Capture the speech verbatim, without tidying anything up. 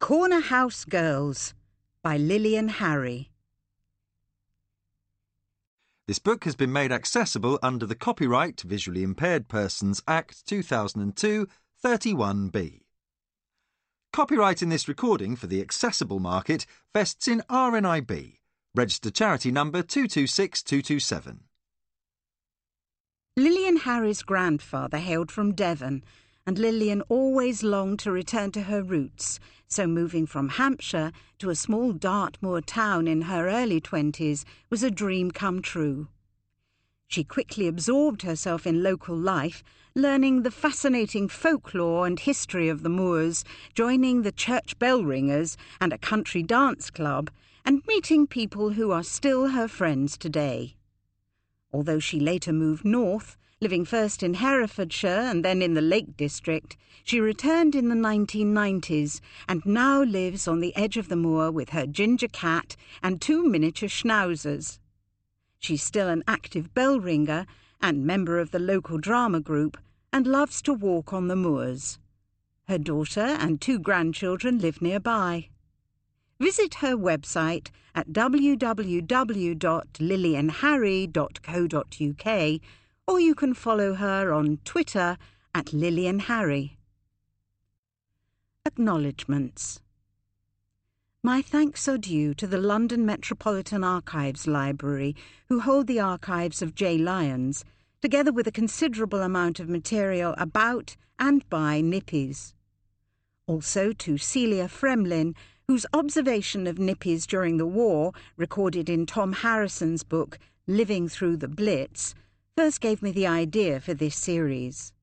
Corner House Girls by Lillian Harry. This book has been made accessible under the Copyright Visually Impaired Persons Act two thousand two, thirty-one B. Copyright in this recording for the accessible market vests in R N I B, registered charity number two two six two two seven. Lillian Harry's grandfather hailed from Devon, and Lillian always longed to return to her roots, so moving from Hampshire to a small Dartmoor town in her early twenties was a dream come true. She quickly absorbed herself in local life, learning the fascinating folklore and history of the moors, joining the church bell ringers and a country dance club, and meeting people who are still her friends today. Although she later moved north, living first in Herefordshire and then in the Lake District, she returned in the nineteen nineties and now lives on the edge of the moor with her ginger cat and two miniature schnauzers. She's still an active bell ringer and member of the local drama group and loves to walk on the moors. Her daughter and two grandchildren live nearby. Visit her website at w w w dot lillian harry dot co dot u k, or you can follow her on Twitter at Lillian Harry. Acknowledgements. My thanks are due to the London Metropolitan Archives Library, who hold the archives of J. Lyons, together with a considerable amount of material about and by Nippies. Also to Celia Fremlin, whose observation of Nippies during the war, recorded in Tom Harrison's book Living Through the Blitz, first gave me the idea for this series.